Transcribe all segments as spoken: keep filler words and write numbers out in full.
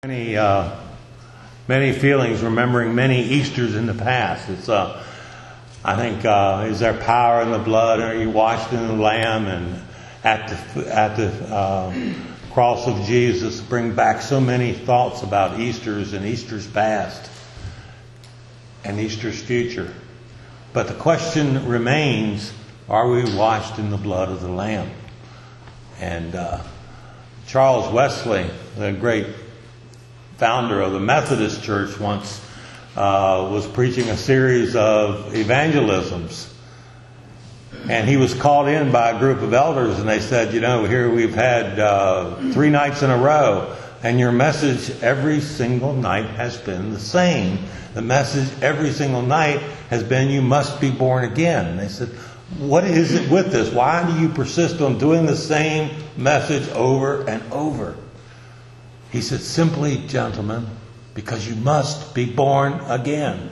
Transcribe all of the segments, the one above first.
Many, uh, many feelings, remembering many Easters in the past. It's, uh, I think, uh, is there power in the blood? Are you washed in the Lamb? And at the at the uh, cross of Jesus, bring back so many thoughts about Easter's and Easter's past and Easter's future. But the question remains: are we washed in the blood of the Lamb? And uh, Charles Wesley, the great founder of the Methodist Church, once uh, was preaching a series of evangelisms. And he was called in by a group of elders, and they said, you know, here we've had uh, three nights in a row, and your message every single night has been the same. The message every single night has been, you must be born again. And they said, what is it with this? Why do you persist on doing the same message over and over? He said, simply, gentlemen, because you must be born again.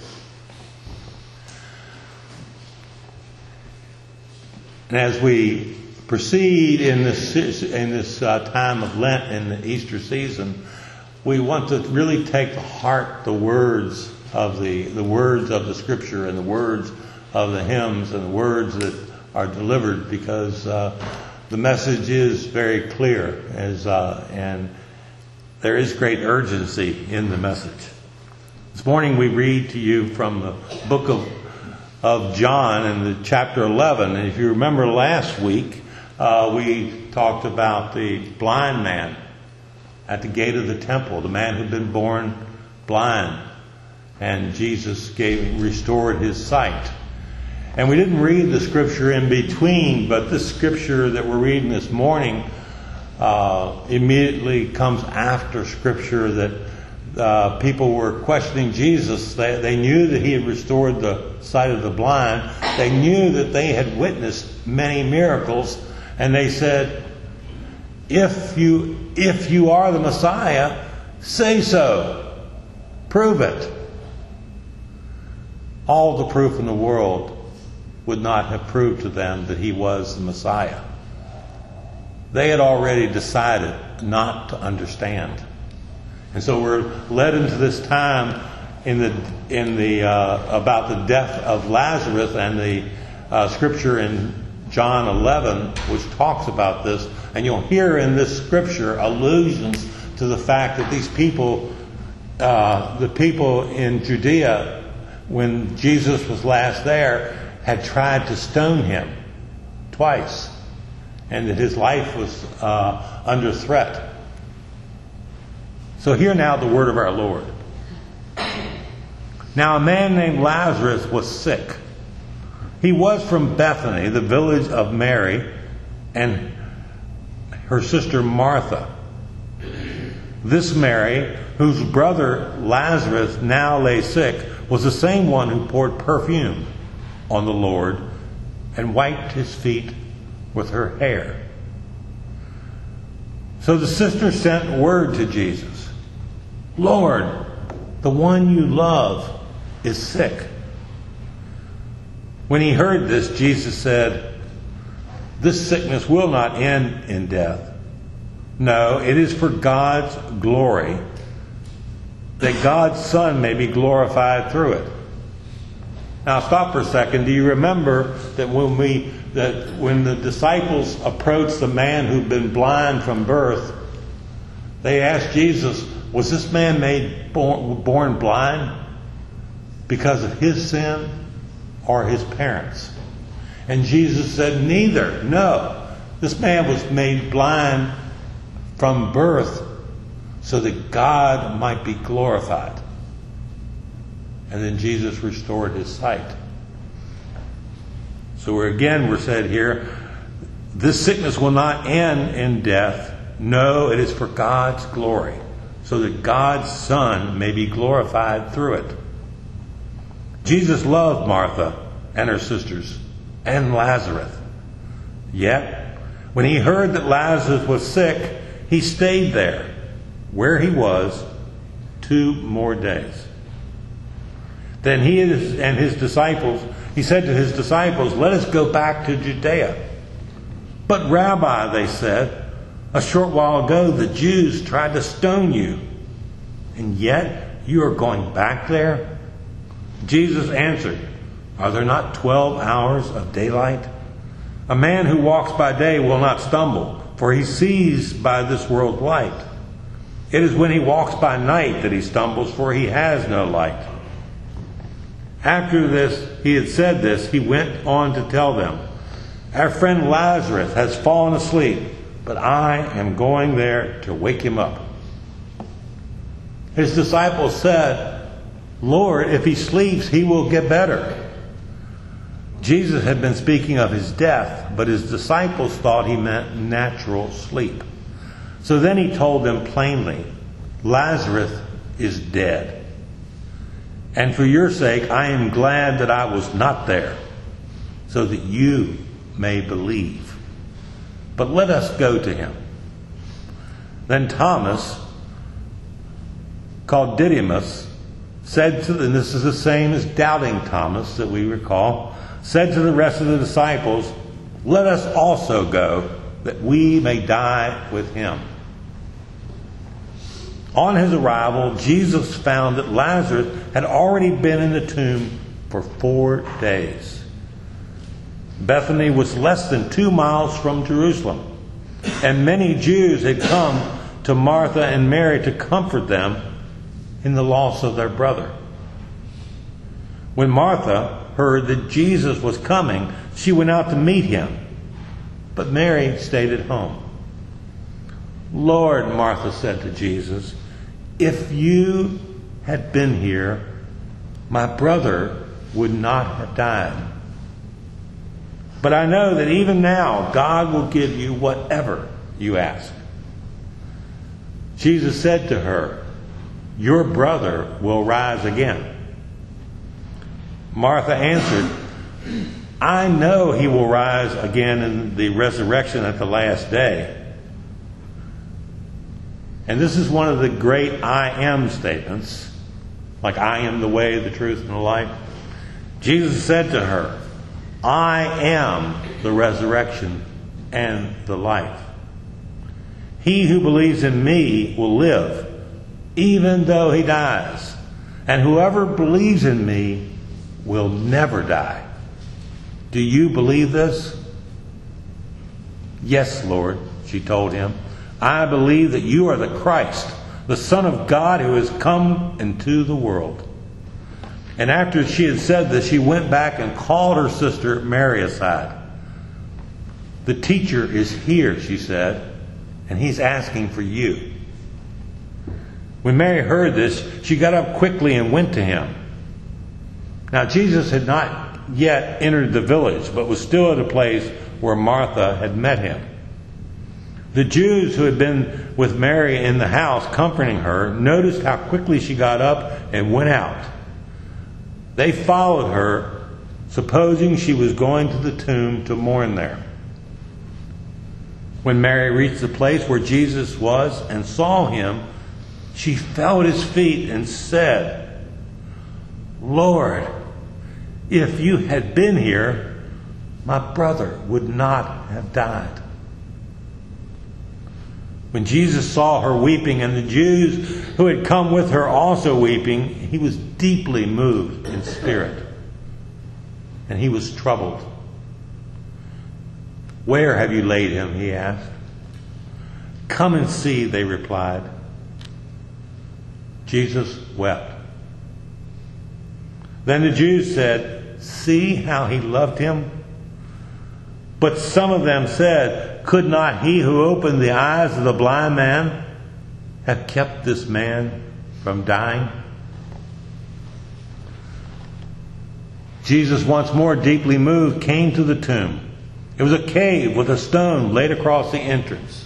And as we proceed in this in this uh, time of Lent, in the Easter season, we want to really take to heart the words of the the words of the Scripture and the words of the hymns and the words that are delivered, because uh, the message is very clear, as uh, and there is great urgency in the message. This morning we read to you from the book of of John in the chapter eleven. And if you remember last week, uh, we talked about the blind man at the gate of the temple, the man who'd been born blind, and Jesus gave restored his sight. And we didn't read the scripture in between, but this scripture that we're reading this morning uh, immediately comes after scripture that uh, people were questioning Jesus. They, they knew that he had restored the sight of the blind. They knew that they had witnessed many miracles, and they said, if you if you are the Messiah, say so. Prove it. All the proof in the world would not have proved to them that he was the Messiah. They had already decided not to understand. And so we're led into this time in the in the uh, about the death of Lazarus, and the uh, scripture in John eleven, which talks about this. And you'll hear in this scripture allusions to the fact that these people, uh, the people in Judea, when Jesus was last there, had tried to stone him twice, and that his life was uh, under threat. So hear now the word of our Lord. Now a man named Lazarus was sick. He was from Bethany, the village of Mary, and her sister Martha. This Mary, whose brother Lazarus now lay sick, was the same one who poured perfume on the Lord and wiped his feet with her hair. So the sister sent word to Jesus, Lord, the one you love is sick. When he heard this, Jesus said, this sickness will not end in death. No, it is for God's glory, that God's Son may be glorified through it. Now stop for a second. Do you remember that when we that when the disciples approached the man who'd been blind from birth, they asked Jesus, was this man made born, born blind because of his sin or his parents? And Jesus said, neither. No. This man was made blind from birth so that God might be glorified. And then Jesus restored his sight. So we're, again, we're said here, this sickness will not end in death. No, it is for God's glory, so that God's Son may be glorified through it. Jesus loved Martha and her sisters and Lazarus. Yet, when he heard that Lazarus was sick, he stayed there, where he was, two more days. Then he and his disciples, he said to his disciples, let us go back to Judea. But Rabbi, they said, a short while ago the Jews tried to stone you, and yet you are going back there?" Jesus answered, "Are there not twelve hours of daylight? A man who walks by day will not stumble, for he sees by this world's light. It is when he walks by night that he stumbles, for he has no light." After this, he had said this, he went on to tell them, "Our friend Lazarus has fallen asleep, but I am going there to wake him up." His disciples said, "Lord, if he sleeps, he will get better." Jesus had been speaking of his death, but his disciples thought he meant natural sleep. So then he told them plainly, "Lazarus is dead. And for your sake, I am glad that I was not there, so that you may believe. But let us go to him." Then Thomas, called Didymus, said to them, and this is the same as doubting Thomas that we recall, said to the rest of the disciples, "Let us also go, that we may die with him." On his arrival, Jesus found that Lazarus had already been in the tomb for four days. Bethany was less than two miles from Jerusalem, and many Jews had come to Martha and Mary to comfort them in the loss of their brother. When Martha heard that Jesus was coming, she went out to meet him, but Mary stayed at home. "Lord," Martha said to Jesus, "if you had been here, my brother would not have died. But I know that even now God will give you whatever you ask." Jesus said to her, "Your brother will rise again." Martha answered, "I know he will rise again in the resurrection at the last day." And this is one of the great I am statements, like "I am the way, the truth, and the life." Jesus said to her, "I am the resurrection and the life. He who believes in me will live, even though he dies. And whoever believes in me will never die." Do you believe this? "Yes, Lord," she told him. "I believe that you are the Christ, the Son of God who has come into the world." And after she had said this, she went back and called her sister Mary aside. "The teacher is here," she said, "and he's asking for you." When Mary heard this, she got up quickly and went to him. Now Jesus had not yet entered the village, but was still at a place where Martha had met him. The Jews who had been with Mary in the house comforting her noticed how quickly she got up and went out. They followed her, supposing she was going to the tomb to mourn there. When Mary reached the place where Jesus was and saw him, she fell at his feet and said, "Lord, if you had been here, my brother would not have died." When Jesus saw her weeping and the Jews who had come with her also weeping, he was deeply moved in spirit, and he was troubled. "Where have you laid him?" he asked. "Come and see," they replied. Jesus wept. Then the Jews said, "See how he loved him?" But some of them said, "Could not he who opened the eyes of the blind man have kept this man from dying?" Jesus, once more deeply moved, came to the tomb. It was a cave with a stone laid across the entrance.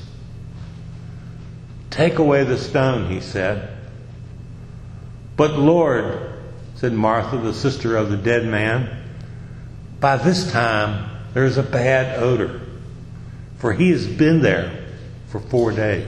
"Take away the stone," he said. "But Lord," said Martha, the sister of the dead man, "by this time there is a bad odor, for he has been there for four days."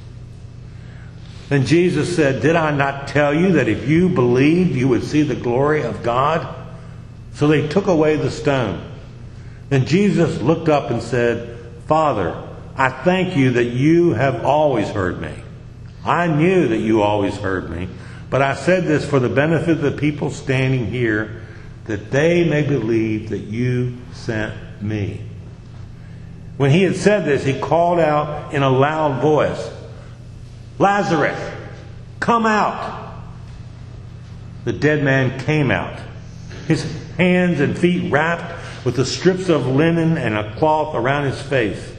Then Jesus said, "Did I not tell you that if you believed, you would see the glory of God?" So they took away the stone. Then Jesus looked up and said, "Father, I thank you that you have always heard me. I knew that you always heard me, but I said this for the benefit of the people standing here, that they may believe that you sent me." When he had said this, he called out in a loud voice, "Lazarus, come out!" The dead man came out, his hands and feet wrapped with the strips of linen and a cloth around his face.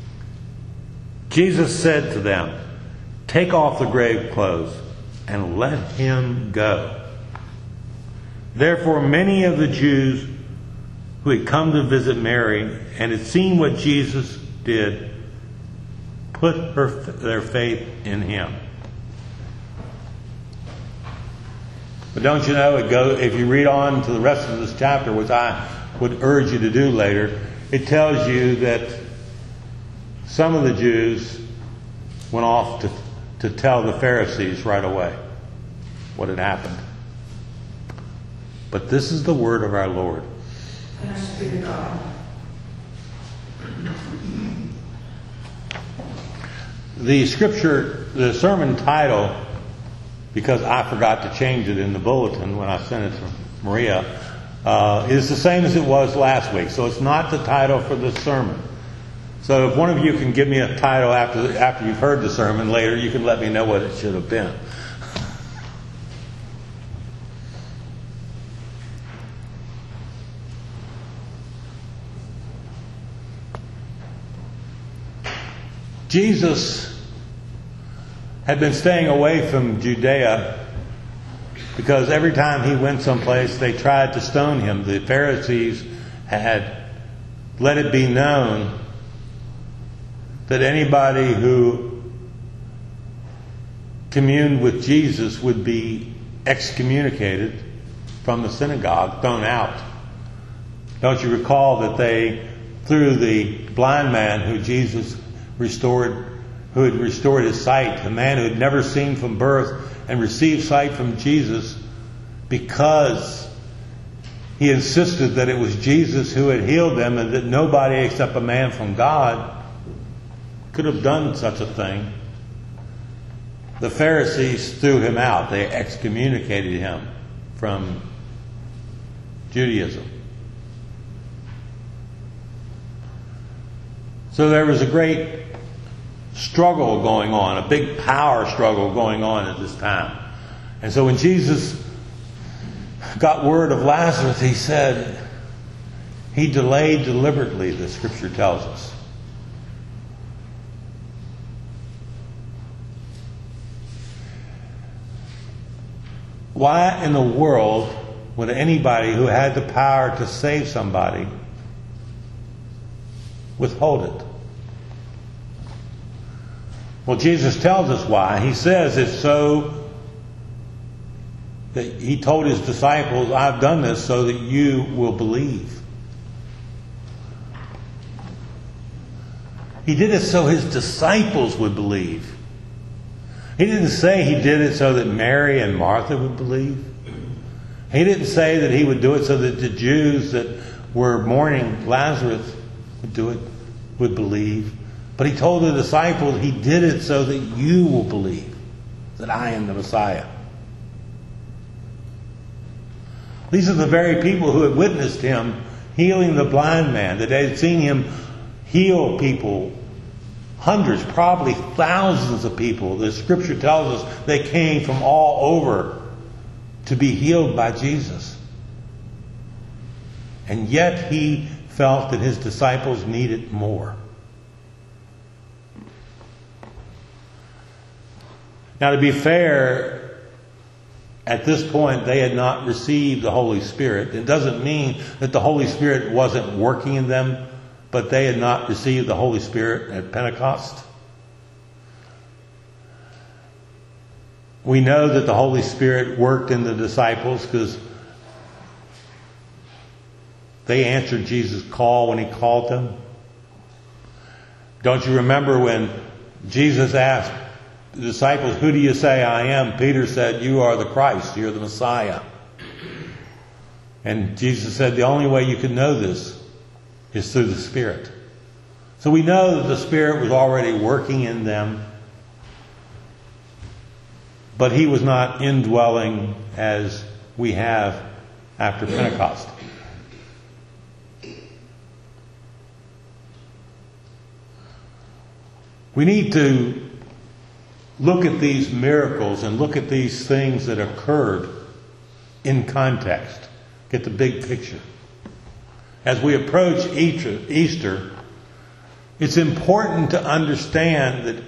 Jesus said to them, "Take off the grave clothes and let him go." Therefore many of the Jews who had come to visit Mary and had seen what Jesus did put her, their faith in him. But don't you know, it goes, if you read on to the rest of this chapter, which I would urge you to do later, it tells you that some of the Jews went off to, to tell the Pharisees right away what had happened. But this is the word of our Lord. Thanks be to God. The scripture, the sermon title, because I forgot to change it in the bulletin when I sent it to Maria, uh, is the same as it was last week. So it's not the title for this sermon. So if one of you can give me a title after after you've heard the sermon later, you can let me know what it should have been. Jesus had been staying away from Judea because every time he went someplace, they tried to stone him. The Pharisees had let it be known that anybody who communed with Jesus would be excommunicated from the synagogue, thrown out. Don't you recall that they threw the blind man who Jesus restored, who had restored his sight, a man who had never seen from birth and received sight from Jesus, because he insisted that it was Jesus who had healed them and that nobody except a man from God could have done such a thing. The Pharisees threw him out. They excommunicated him from Judaism. So there was a great struggle going on, a big power struggle going on at this time. And so when Jesus got word of Lazarus, he said, he delayed deliberately, the scripture tells us. Why in the world would anybody who had the power to save somebody withhold it? Well, Jesus tells us why. He says it's so that he told his disciples, "I've done this so that you will believe." He did it so his disciples would believe. He didn't say he did it so that Mary and Martha would believe. He didn't say that he would do it so that the Jews that were mourning Lazarus would do it, would believe. But he told the disciples, he did it so that you will believe that I am the Messiah. These are the very people who had witnessed him healing the blind man, that they had seen him heal people, hundreds, probably thousands of people. The scripture tells us they came from all over to be healed by Jesus. And yet he felt that his disciples needed more. Now, to be fair, at this point they had not received the Holy Spirit. It doesn't mean that the Holy Spirit wasn't working in them, but they had not received the Holy Spirit at Pentecost. We know that the Holy Spirit worked in the disciples because they answered Jesus' call when he called them. Don't you remember when Jesus asked the disciples, "Who do you say I am?" Peter said, "You are the Christ, you're the Messiah." And Jesus said, the only way you can know this is through the Spirit. So we know that the Spirit was already working in them. but he was not indwelling as we have after Pentecost. We need to look at these miracles and look at these things that occurred in context. Get the big picture. As we approach Easter, it's important to understand that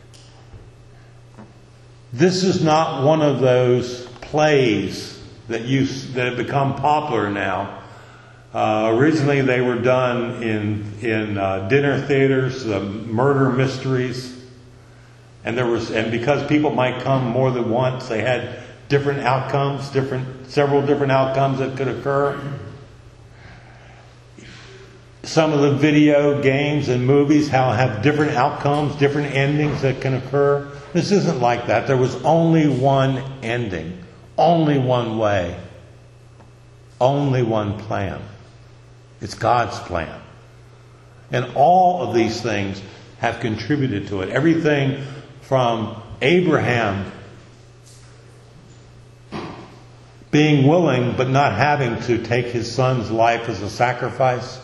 this is not one of those plays that you that have become popular now. Uh, originally, they were done in in uh, dinner theaters, uh, murder mysteries, and there was and because people might come more than once, they had different outcomes, different several different outcomes that could occur. Some of the video games and movies how have different outcomes, different endings that can occur. This isn't like that. There was only one ending, only one way, only one plan. It's God's plan. And all of these things have contributed to it. Everything from Abraham being willing but not having to take his son's life as a sacrifice.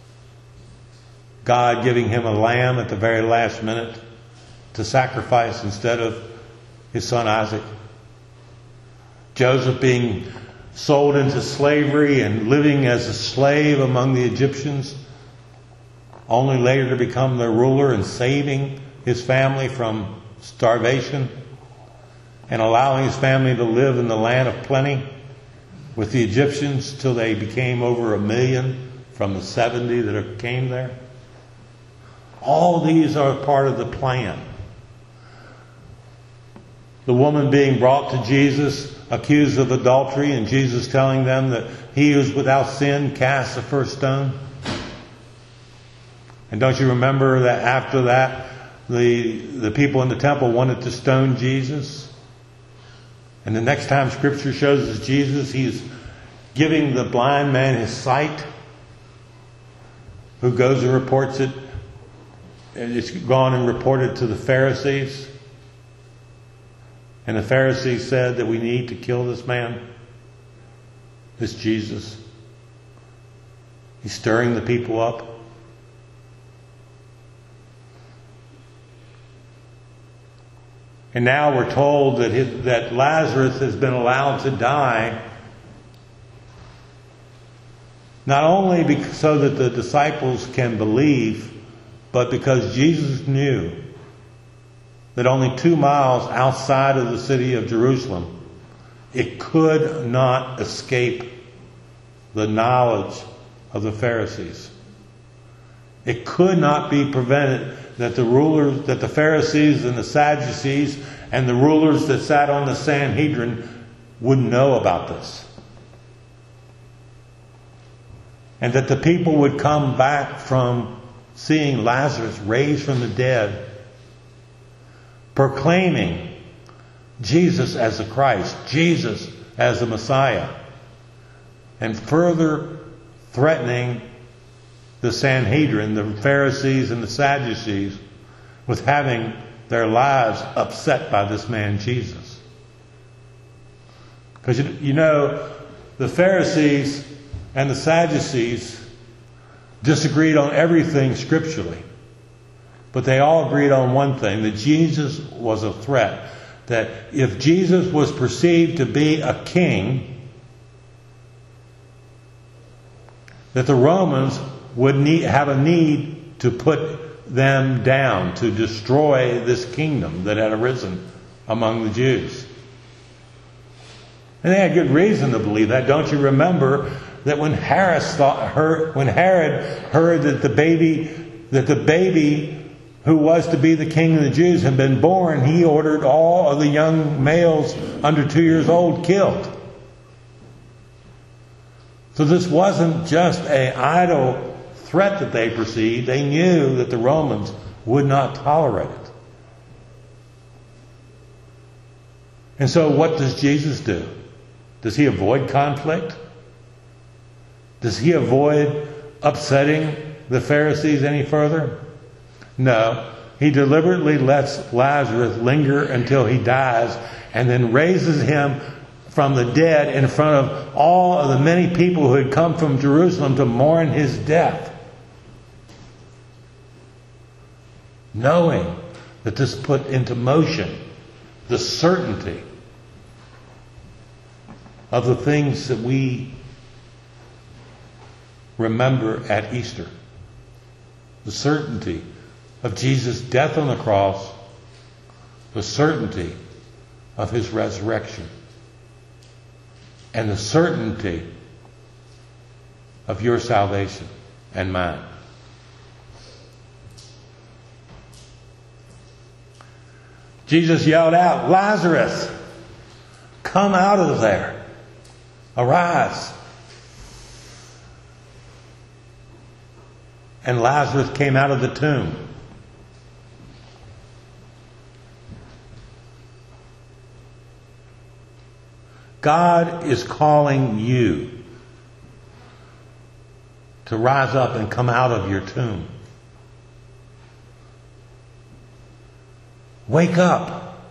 God giving him a lamb at the very last minute to sacrifice instead of his son Isaac. Joseph being sold into slavery and living as a slave among the Egyptians, only later to become their ruler and saving his family from starvation and allowing his family to live in the land of plenty with the Egyptians till they became over a million from the seventy that came there. All these are part of the plan. The woman being brought to Jesus, accused of adultery, and Jesus telling them that he who is without sin cast the first stone. And don't you remember that after that, the, the people in the temple wanted to stone Jesus? And the next time Scripture shows us Jesus, he's giving the blind man his sight, who goes and reports it. It's gone and reported to the Pharisees. And the Pharisees said that we need to kill this man, this Jesus. He's stirring the people up. And now we're told that his, that Lazarus has been allowed to die, not only because, so that the disciples can believe, but because Jesus knew that only two miles outside of the city of Jerusalem, it could not escape the knowledge of the Pharisees. It could not be prevented that the rulers, that the Pharisees and the Sadducees and the rulers that sat on the Sanhedrin would know about this. And that the people would come back from seeing Lazarus raised from the dead, proclaiming Jesus as the Christ, Jesus as the Messiah, and further threatening the Sanhedrin, the Pharisees and the Sadducees, with having their lives upset by this man Jesus. Because you, you know, the Pharisees and the Sadducees disagreed on everything scripturally. But they all agreed on one thing, that Jesus was a threat. That if Jesus was perceived to be a king, that the Romans would need, have a need to put them down, to destroy this kingdom that had arisen among the Jews. And they had good reason to believe that. Don't you remember that when Herod thought, heard, when Herod heard that the baby, that the baby who was to be the king of the Jews had been born, he ordered all of the young males under two years old killed. So this wasn't just an idle threat that they perceived. They knew that the Romans would not tolerate it. And so what does Jesus do? Does he avoid conflict? Does he avoid upsetting the Pharisees any further? No. He deliberately lets Lazarus linger until he dies and then raises him from the dead in front of all of the many people who had come from Jerusalem to mourn his death. Knowing that this put into motion the certainty of the things that we remember at Easter. The certainty of Jesus' death on the cross, the certainty of his resurrection, and the certainty of your salvation and mine. Jesus yelled out, "Lazarus, come out of there. Arise." And Lazarus came out of the tomb. God is calling you to rise up and come out of your tomb. Wake up.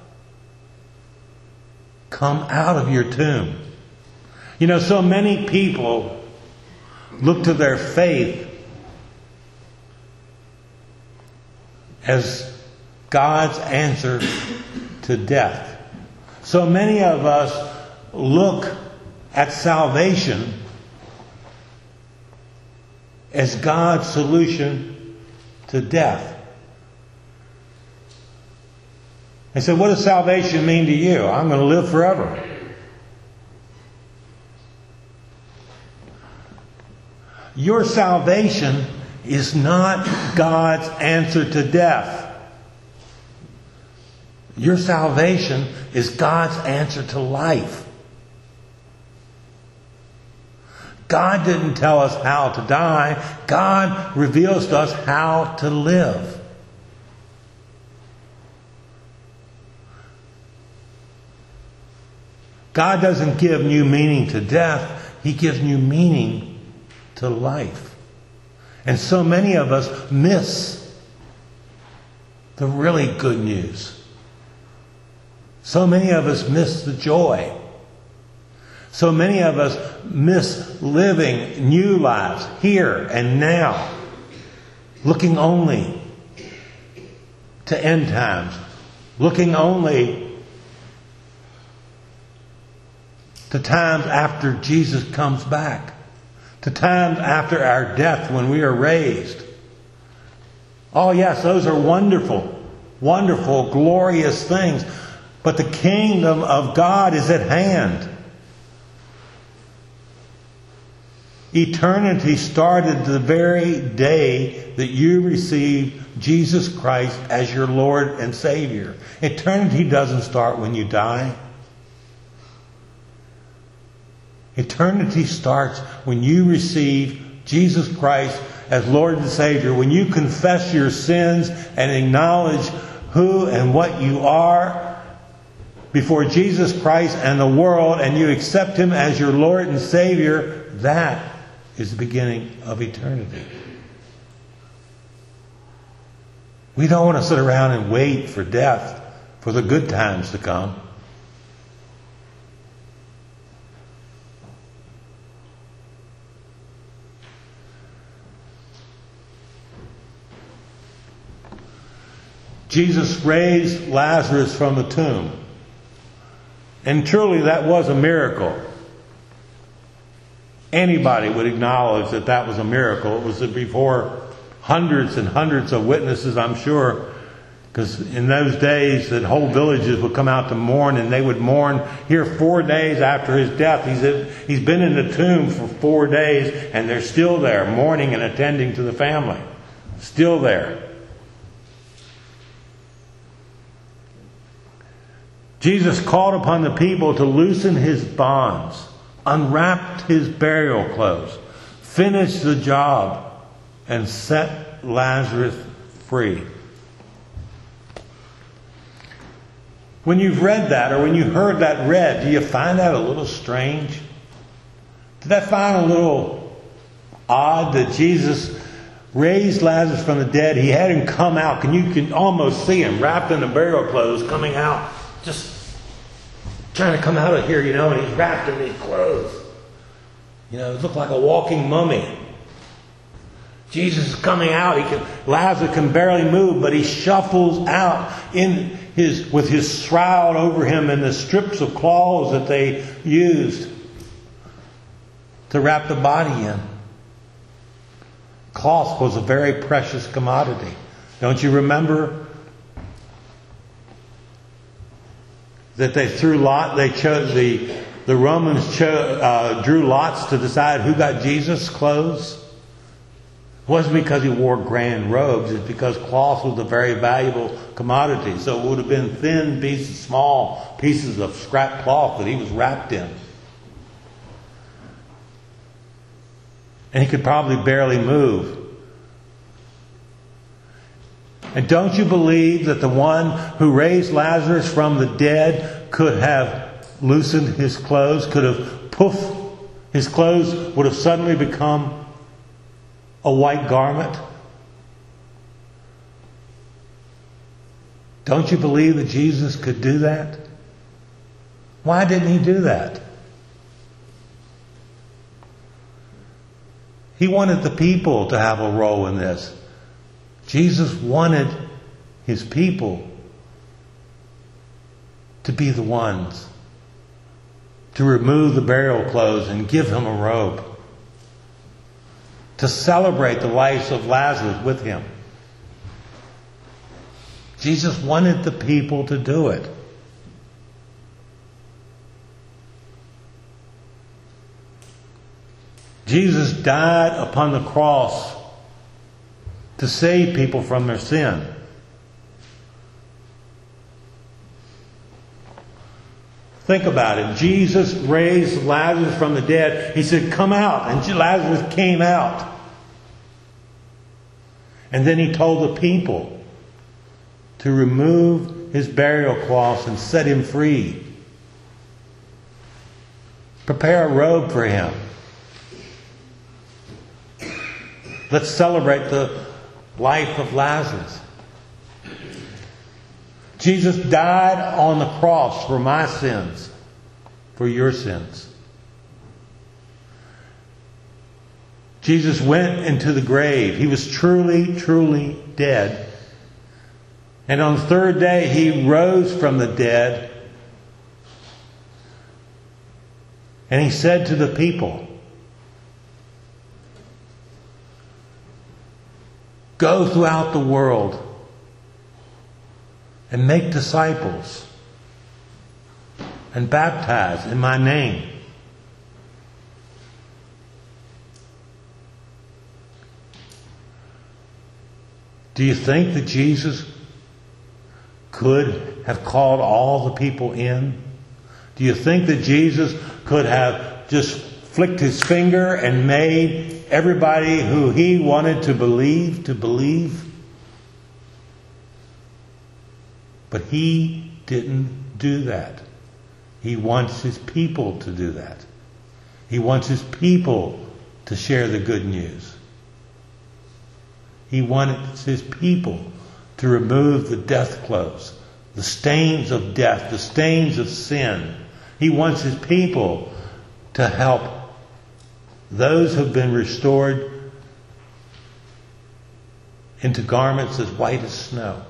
Come out of your tomb. You know, so many people look to their faith as God's answer to death. So many of us look at salvation as God's solution to death. I said, what does salvation mean to you? I'm going to live forever. Your salvation is not God's answer to death. Your salvation is God's answer to life. God didn't tell us how to die. God reveals to us how to live. God doesn't give new meaning to death. He gives new meaning to life. And so many of us miss the really good news. So many of us miss the joy. So many of us miss living new lives here and now, looking only to end times, looking only to times after Jesus comes back, to times after our death when we are raised. Oh yes, those are wonderful, wonderful, glorious things. But the kingdom of God is at hand. Eternity started the very day that you received Jesus Christ as your Lord and Savior. Eternity doesn't start when you die. Eternity starts when you receive Jesus Christ as Lord and Savior, when you confess your sins and acknowledge who and what you are before Jesus Christ and the world, and you accept Him as your Lord and Savior. That is the beginning of eternity. We don't want to sit around and wait for death, for the good times to come. Jesus raised Lazarus from the tomb. And truly that was a miracle. Anybody would acknowledge that that was a miracle. It was before hundreds and hundreds of witnesses, I'm sure. Because in those days, that whole villages would come out to mourn, and they would mourn here four days after his death. He's, he's been in the tomb for four days, and they're still there, mourning and attending to the family. Still there. Jesus called upon the people to loosen his bonds, unwrapped his burial clothes, finished the job, and set Lazarus free. When you've read that, or when you heard that read, do you find that a little strange? Did that find a little odd that Jesus raised Lazarus from the dead. He had him come out. And you can almost see him wrapped in the burial clothes coming out. Just trying to come out of here, you know, and he's wrapped in these clothes. You know, it looked like a walking mummy. Jesus is coming out. He can, Lazarus can barely move, but he shuffles out in his with his shroud over him and the strips of cloths that they used to wrap the body in. Cloth was a very precious commodity. Don't you remember that they threw lot? They chose the the Romans cho- uh, drew lots to decide who got Jesus' clothes. It wasn't because he wore grand robes. It's because cloth was a very valuable commodity. So it would have been thin pieces, small pieces of scrap cloth that he was wrapped in. And he could probably barely move. And don't you believe that the one who raised Lazarus from the dead could have loosened his clothes, could have poof, his clothes would have suddenly become a white garment? Don't you believe that Jesus could do that? Why didn't he do that? He wanted the people to have a role in this. Jesus wanted his people to be the ones to remove the burial clothes and give him a robe. To celebrate the life of Lazarus with him. Jesus wanted the people to do it. Jesus died upon the cross to save people from their sin. Think about it. Jesus raised Lazarus from the dead. He said, "Come out." And Lazarus came out. And then he told the people to remove his burial cloths and set him free. Prepare a robe for him. Let's celebrate the life of Lazarus. Jesus died on the cross for my sins, for your sins. Jesus went into the grave. He was truly, truly dead. And on the third day, he rose from the dead. And he said to the people, "Go throughout the world and make disciples and baptize in my name." Do you think that Jesus could have called all the people in? Do you think that Jesus could have just flicked his finger and made everybody who he wanted to believe to believe? But he didn't do that. He wants his people to do that. He wants his people to share the good news. He wants his people to remove the death clothes, the stains of death, the stains of sin. He wants his people to help those who have been restored into garments as white as snow.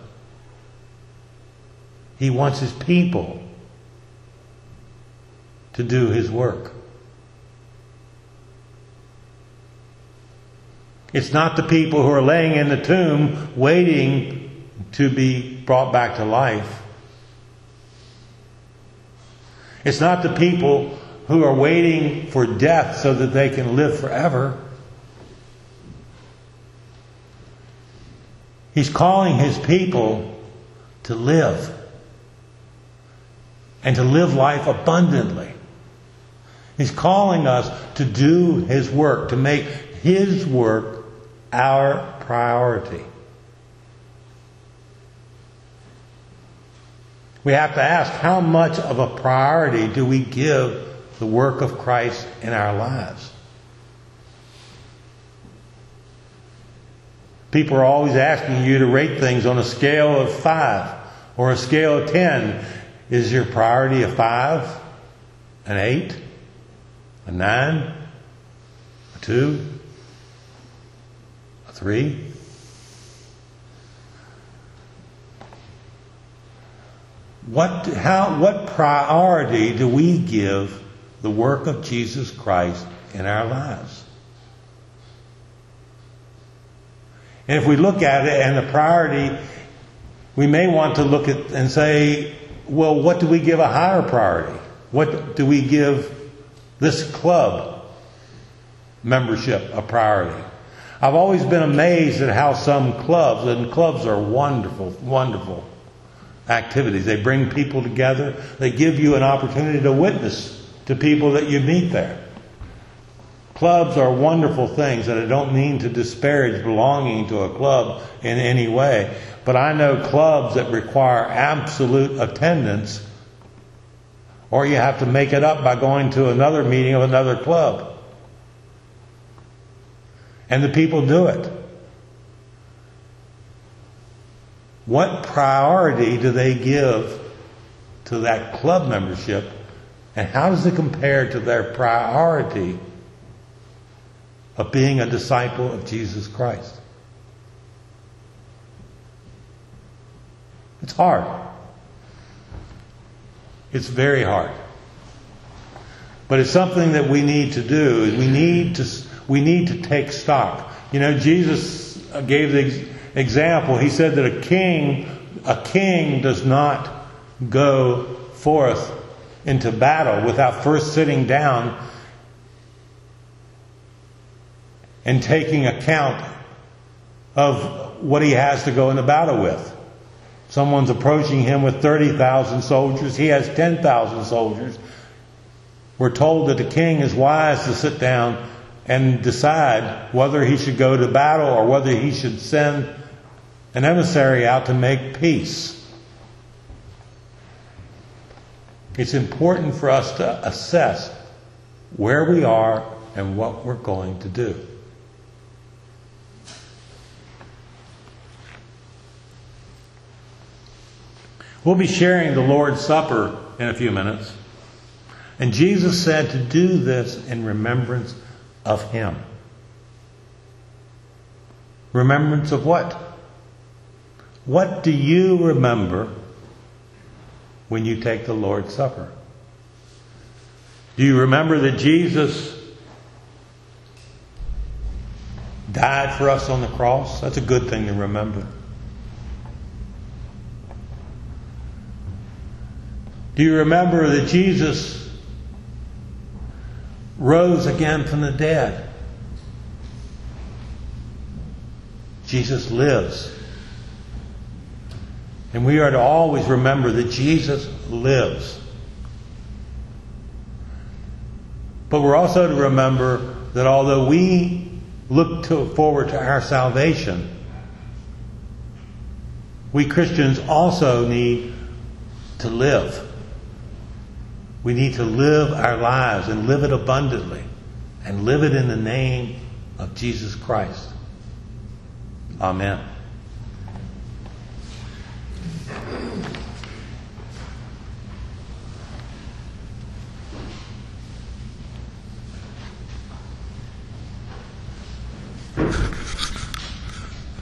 He wants his people to do his work. It's not the people who are laying in the tomb waiting to be brought back to life. It's not the people who are waiting for death so that they can live forever. He's calling his people to live. And to live life abundantly. He's calling us to do his work, to make his work our priority. We have to ask, how much of a priority do we give the work of Christ in our lives? People are always asking you to rate things on a scale of five or a scale of ten. Is your priority a five, an eight, a nine, a two, a three? What, how, what priority do we give the work of Jesus Christ in our lives? And if we look at it and the priority, we may want to look at and say, well, what do we give a higher priority? What do we give this club membership a priority? I've always been amazed at how some clubs, and clubs are wonderful, wonderful activities. They bring people together. They give you an opportunity to witness to people that you meet there. Clubs are wonderful things, and I don't mean to disparage belonging to a club in any way. But I know clubs that require absolute attendance, or you have to make it up by going to another meeting of another club. And the people do it. What priority do they give to that club membership, and how does it compare to their priority of being a disciple of Jesus Christ? It's hard. It's very hard. But it's something that we need to do. We need to, we need to take stock. You know, Jesus gave the example. He said that a king, a king does not go forth into battle without first sitting down and taking account of what he has to go into battle with. Someone's approaching him with thirty thousand soldiers. He has ten thousand soldiers. We're told that the king is wise to sit down and decide whether he should go to battle or whether he should send an emissary out to make peace. It's important for us to assess where we are and what we're going to do. We'll be sharing the Lord's Supper in a few minutes. And Jesus said to do this in remembrance of Him. Remembrance of what? What do you remember when you take the Lord's Supper? Do you remember that Jesus died for us on the cross? That's a good thing to remember. Do you remember that Jesus rose again from the dead? Jesus lives. And we are to always remember that Jesus lives. But we're also to remember that although we look to, forward to our salvation, we Christians also need to live. We need to live our lives and live it abundantly and live it in the name of Jesus Christ. Amen.